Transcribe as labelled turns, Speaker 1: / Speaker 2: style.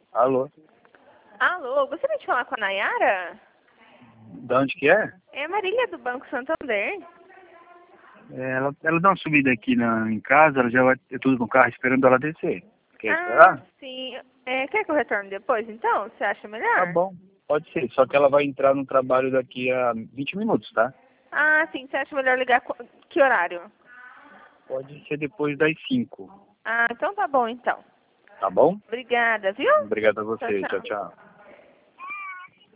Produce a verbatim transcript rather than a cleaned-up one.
Speaker 1: Alô?
Speaker 2: Alô, gostaria de falar com a Nayara?
Speaker 1: Da onde que é?
Speaker 2: É a Marília do Banco Santander.
Speaker 1: É, ela, ela dá uma subida aqui na, em casa, ela já vai ter tudo no carro esperando ela descer. Quer
Speaker 2: Ah,
Speaker 1: esperar?
Speaker 2: sim. É, quer que eu retorne depois, então? Você acha
Speaker 1: Tá
Speaker 2: melhor?
Speaker 1: bom, pode ser. Só que ela vai entrar no trabalho daqui a vinte minutos, tá?
Speaker 2: Ah, sim. Você acha melhor ligar... qu- Que horário?
Speaker 1: Pode ser depois das cinco.
Speaker 2: Ah, então tá bom, então.
Speaker 1: Tá bom?
Speaker 2: Obrigada, viu?
Speaker 1: Obrigado a
Speaker 2: Tchau,
Speaker 1: você. Tchau,
Speaker 2: tchau.
Speaker 1: tchau.